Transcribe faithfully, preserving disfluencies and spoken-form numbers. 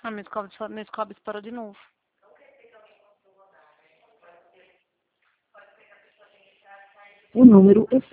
Ah, meu Scobis, meu Scobis parou de novo. O número é